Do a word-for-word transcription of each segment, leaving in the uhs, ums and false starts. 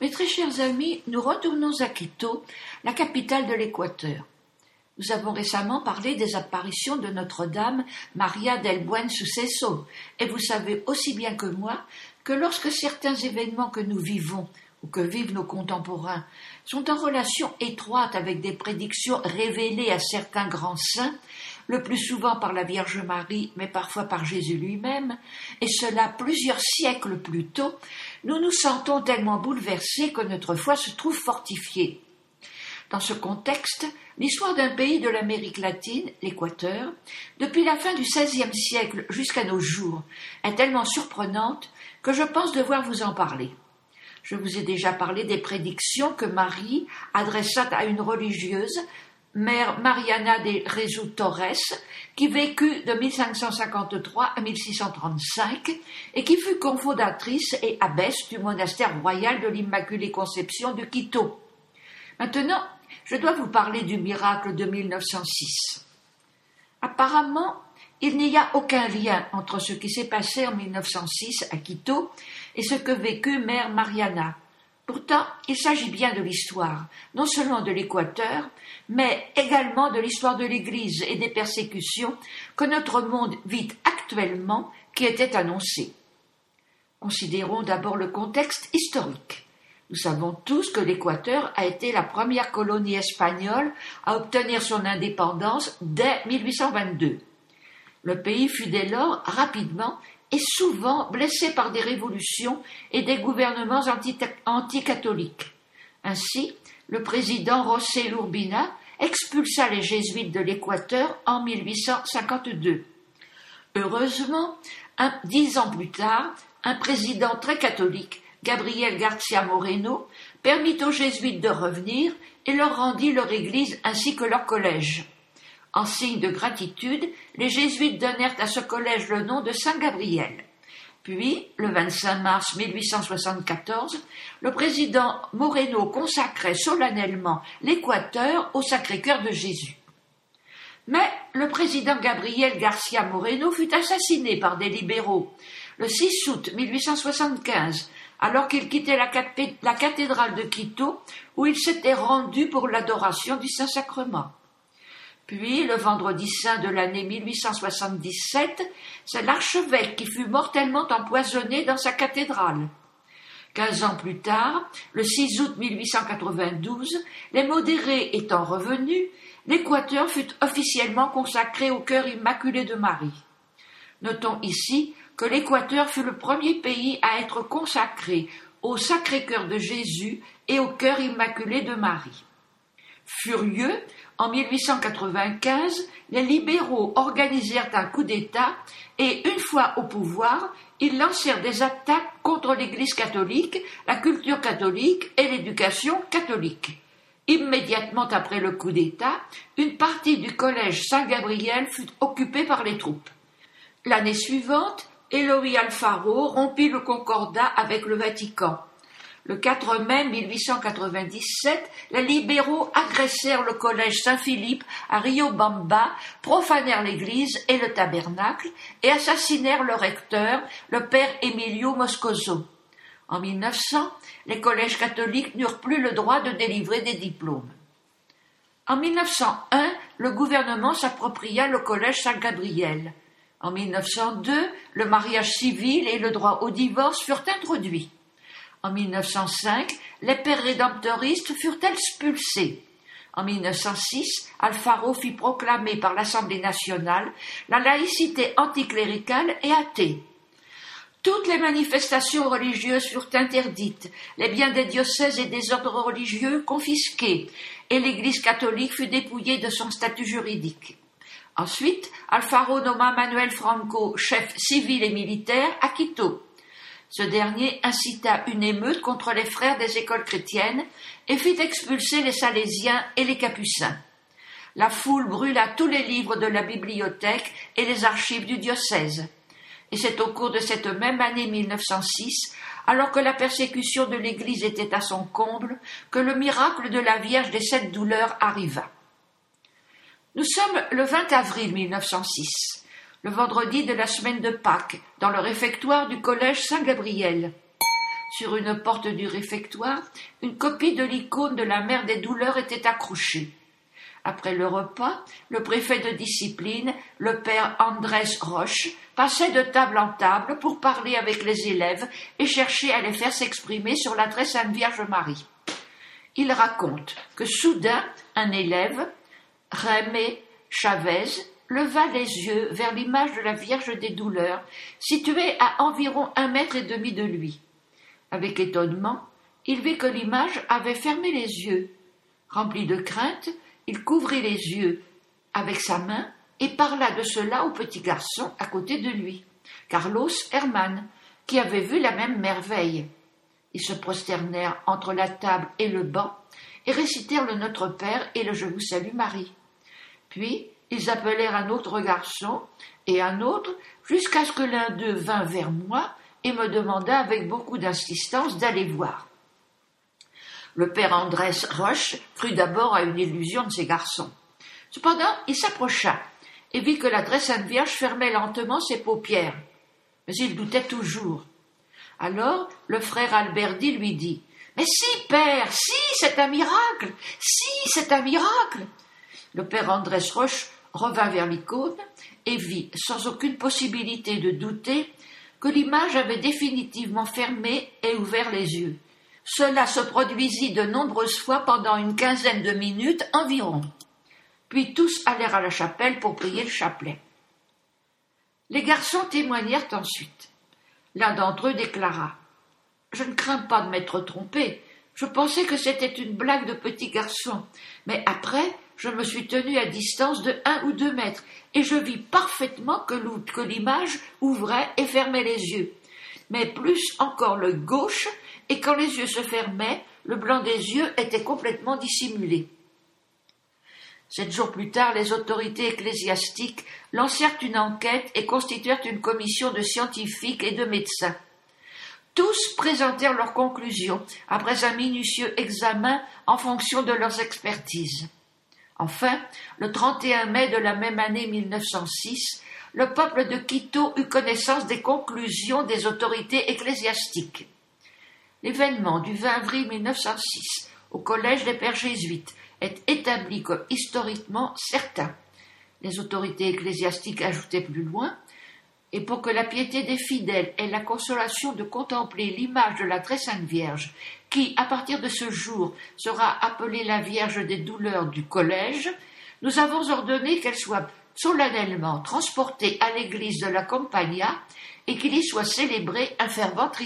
Mes très chers amis, nous retournons à Quito, la capitale de l'Équateur. Nous avons récemment parlé des apparitions de Notre-Dame Maria del Buen Suceso, et vous savez aussi bien que moi que lorsque certains événements que nous vivons ou que vivent nos contemporains sont en relation étroite avec des prédictions révélées à certains grands saints, le plus souvent par la Vierge Marie, mais parfois par Jésus lui-même, et cela plusieurs siècles plus tôt, nous nous sentons tellement bouleversés que notre foi se trouve fortifiée. Dans ce contexte, l'histoire d'un pays de l'Amérique latine, l'Équateur, depuis la fin du seizième siècle jusqu'à nos jours, est tellement surprenante que je pense devoir vous en parler. Je vous ai déjà parlé des prédictions que Marie adressa à une religieuse, Mère Mariana de Jesús Torres, qui vécut de mille cinq cent cinquante-trois à mille six cent trente-cinq et qui fut cofondatrice et abbesse du monastère royal de l'Immaculée Conception de Quito. Maintenant, je dois vous parler du miracle de mille neuf cent six. Apparemment, il n'y a aucun lien entre ce qui s'est passé en mille neuf cent six à Quito et ce que vécut Mère Mariana. Pourtant, il s'agit bien de l'histoire, non seulement de l'Équateur, mais également de l'histoire de l'Église et des persécutions que notre monde vit actuellement qui étaient annoncées. Considérons d'abord le contexte historique. Nous savons tous que l'Équateur a été la première colonie espagnole à obtenir son indépendance dès mille huit cent vingt-deux. Le pays fut dès lors rapidement et souvent blessé par des révolutions et des gouvernements anti- anticatholiques. Ainsi, le président José Urbina expulsa les jésuites de l'Équateur en mille huit cent cinquante-deux. Heureusement, un, dix ans plus tard, un président très catholique, Gabriel García Moreno, permit aux jésuites de revenir et leur rendit leur église ainsi que leur collège. En signe de gratitude, les jésuites donnèrent à ce collège le nom de Saint-Gabriel. Puis, le vingt-cinq mars mille huit cent soixante-quatorze, le président Moreno consacrait solennellement l'Équateur au Sacré-Cœur de Jésus. Mais le président Gabriel García Moreno fut assassiné par des libéraux le six août mille huit cent soixante-quinze, alors qu'il quittait la, cathé- la cathédrale de Quito, où il s'était rendu pour l'adoration du Saint-Sacrement. Puis, le vendredi saint de l'année mille huit cent soixante-dix-sept, c'est l'archevêque qui fut mortellement empoisonné dans sa cathédrale. Quinze ans plus tard, le six août mille huit cent quatre-vingt-douze, les modérés étant revenus, l'Équateur fut officiellement consacré au cœur immaculé de Marie. Notons ici que l'Équateur fut le premier pays à être consacré au Sacré-Cœur de Jésus et au cœur immaculé de Marie. Furieux, en mille huit cent quatre-vingt-quinze, les libéraux organisèrent un coup d'État et, une fois au pouvoir, ils lancèrent des attaques contre l'Église catholique, la culture catholique et l'éducation catholique. Immédiatement après le coup d'État, une partie du collège Saint-Gabriel fut occupée par les troupes. L'année suivante, Eloy Alfaro rompit le concordat avec le Vatican. Le quatre mai mille huit cent quatre-vingt-dix-sept, les libéraux agressèrent le collège Saint-Philippe à Riobamba, profanèrent l'église et le tabernacle et assassinèrent le recteur, le père Emilio Moscoso. En mille neuf cents, les collèges catholiques n'eurent plus le droit de délivrer des diplômes. En mille neuf cent un, le gouvernement s'appropria le collège Saint-Gabriel. En mille neuf cent deux, le mariage civil et le droit au divorce furent introduits. En mille neuf cent cinq, les pères rédemptoristes furent expulsés. En mille neuf cent six, Alfaro fit proclamer par l'Assemblée nationale la laïcité anticléricale et athée. Toutes les manifestations religieuses furent interdites, les biens des diocèses et des ordres religieux confisqués, et l'Église catholique fut dépouillée de son statut juridique. Ensuite, Alfaro nomma Manuel Franco chef civil et militaire à Quito. Ce dernier incita une émeute contre les frères des écoles chrétiennes et fit expulser les Salésiens et les Capucins. La foule brûla tous les livres de la bibliothèque et les archives du diocèse. Et c'est au cours de cette même année mille neuf cent six, alors que la persécution de l'Église était à son comble, que le miracle de la Vierge des Sept Douleurs arriva. Nous sommes le vingt avril mille neuf cent six. Le vendredi de la semaine de Pâques, dans le réfectoire du collège Saint-Gabriel. sur une porte du réfectoire, une copie de l'icône de la mère des douleurs était accrochée. Après le repas, le préfet de discipline, le père Andrés Roche, passait de table en table pour parler avec les élèves et chercher à les faire s'exprimer sur la très sainte Vierge Marie. Il raconte que soudain, un élève, Jaime Chavez, leva les yeux vers l'image de la Vierge des douleurs, située à environ un mètre et demi de lui. Avec étonnement, il vit que l'image avait fermé les yeux. Rempli de crainte, il couvrit les yeux avec sa main et parla de cela au petit garçon à côté de lui, Carlos Herman, qui avait vu la même merveille. Ils se prosternèrent entre la table et le banc et récitèrent le Notre Père et le Je vous salue Marie. Puis, ils appelèrent un autre garçon et un autre jusqu'à ce que l'un d'eux vint vers moi et me demanda avec beaucoup d'insistance d'aller voir. Le père Andrés Roche crut d'abord à une illusion de ces garçons. Cependant, il s'approcha et vit que la très sainte Vierge fermait lentement ses paupières. Mais il doutait toujours. Alors, le frère Alberdi lui dit « Mais si, père, si, c'est un miracle, si, c'est un miracle !» Le père Andrés Roche revint vers l'icône et vit, sans aucune possibilité de douter, que l'image avait définitivement fermé et ouvert les yeux. Cela se produisit de nombreuses fois pendant une quinzaine de minutes environ. Puis tous allèrent à la chapelle pour prier le chapelet. Les garçons témoignèrent ensuite. L'un d'entre eux déclara « Je ne crains pas de m'être trompé. Je pensais que c'était une blague de petit garçon. Mais après, je me suis tenu à distance de un ou deux mètres et je vis parfaitement que, que l'image ouvrait et fermait les yeux. Mais plus encore le gauche, et quand les yeux se fermaient, le blanc des yeux était complètement dissimulé. » Sept jours plus tard, les autorités ecclésiastiques lancèrent une enquête et constituèrent une commission de scientifiques et de médecins. Tous présentèrent leurs conclusions après un minutieux examen en fonction de leurs expertises. Enfin, le trente et un mai de la même année mille neuf cent six, le peuple de Quito eut connaissance des conclusions des autorités ecclésiastiques. L'événement du vingt avril mille neuf cent six au collège des Pères jésuites est établi comme historiquement certain. Les autorités ecclésiastiques ajoutaient plus loin « Et pour que la piété des fidèles ait la consolation de contempler l'image de la très sainte Vierge, qui, à partir de ce jour, sera appelée la Vierge des douleurs du collège, nous avons ordonné qu'elle soit solennellement transportée à l'église de la Campagna et qu'il y soit célébré un fervent triduum. »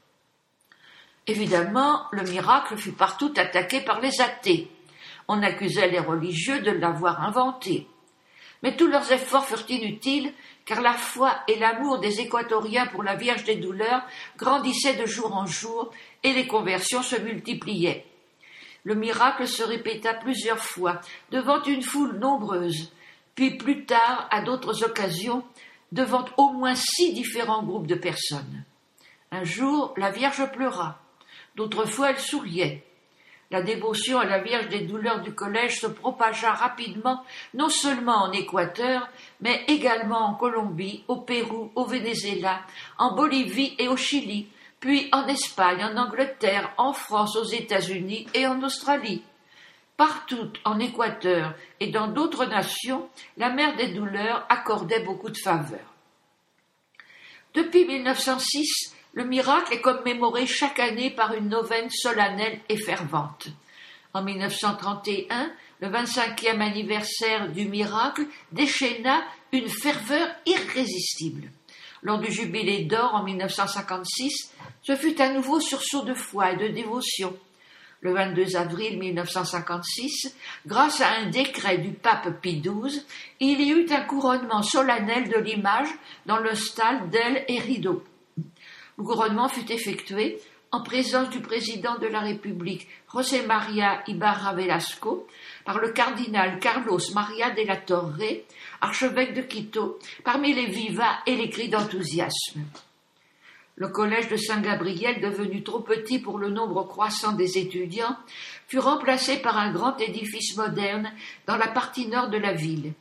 Évidemment, le miracle fut partout attaqué par les athées. On accusait les religieux de l'avoir inventé. Mais tous leurs efforts furent inutiles, car la foi et l'amour des Équatoriens pour la Vierge des douleurs grandissaient de jour en jour et les conversions se multipliaient. Le miracle se répéta plusieurs fois devant une foule nombreuse, puis plus tard, à d'autres occasions, devant au moins six différents groupes de personnes. Un jour, la Vierge pleura. D'autres fois, elle souriait. La dévotion à la Vierge des douleurs du collège se propagea rapidement, non seulement en Équateur, mais également en Colombie, au Pérou, au Venezuela, en Bolivie et au Chili, puis en Espagne, en Angleterre, en France, aux États-Unis et en Australie. Partout en Équateur et dans d'autres nations, la mère des douleurs accordait beaucoup de faveurs. Depuis mille neuf cent six, le miracle est commémoré chaque année par une neuvaine solennelle et fervente. En mille neuf cent trente et un, le vingt-cinquième anniversaire du miracle déchaîna une ferveur irrésistible. Lors du jubilé d'or en mille neuf cent cinquante-six, ce fut un nouveau sursaut de foi et de dévotion. Le vingt-deux avril mille neuf cent cinquante-six, grâce à un décret du pape Pie douze, il y eut un couronnement solennel de l'image dans le stade d'El Herido. Le couronnement fut effectué en présence du président de la République, José María Ibarra Velasco, par le cardinal Carlos María de la Torre, archevêque de Quito, parmi les vivats et les cris d'enthousiasme. Le collège de Saint-Gabriel, devenu trop petit pour le nombre croissant des étudiants, fut remplacé par un grand édifice moderne dans la partie nord de la ville.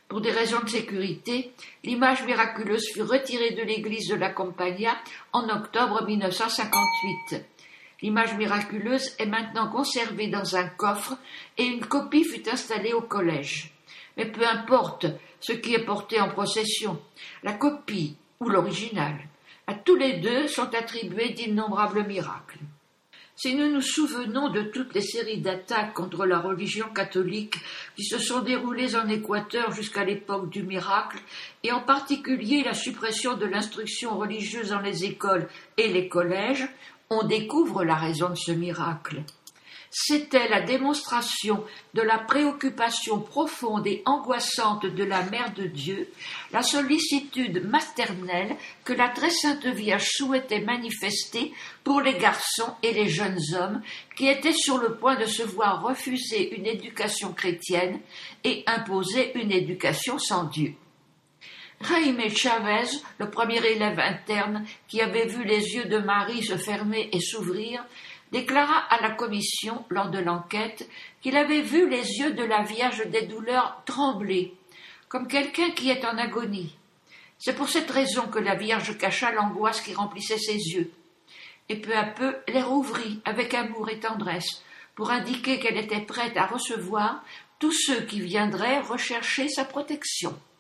Pour des raisons de sécurité, l'image miraculeuse fut retirée de l'église de la Campagna en octobre mille neuf cent cinquante-huit. L'image miraculeuse est maintenant conservée dans un coffre et une copie fut installée au collège. Mais peu importe ce qui est porté en procession, la copie ou l'original, à tous les deux sont attribués d'innombrables miracles. Si nous nous souvenons de toutes les séries d'attaques contre la religion catholique qui se sont déroulées en Équateur jusqu'à l'époque du miracle, et en particulier la suppression de l'instruction religieuse dans les écoles et les collèges, on découvre la raison de ce miracle. C'était la démonstration de la préoccupation profonde et angoissante de la Mère de Dieu, la sollicitude maternelle que la très sainte Vierge souhaitait manifester pour les garçons et les jeunes hommes qui étaient sur le point de se voir refuser une éducation chrétienne et imposer une éducation sans Dieu. Jaime Chavez, le premier élève interne qui avait vu les yeux de Marie se fermer et s'ouvrir, déclara à la commission, lors de l'enquête, qu'il avait vu les yeux de la Vierge des douleurs trembler, comme quelqu'un qui est en agonie. C'est pour cette raison que la Vierge cacha l'angoisse qui remplissait ses yeux, et peu à peu les rouvrit avec amour et tendresse, pour indiquer qu'elle était prête à recevoir tous ceux qui viendraient rechercher sa protection.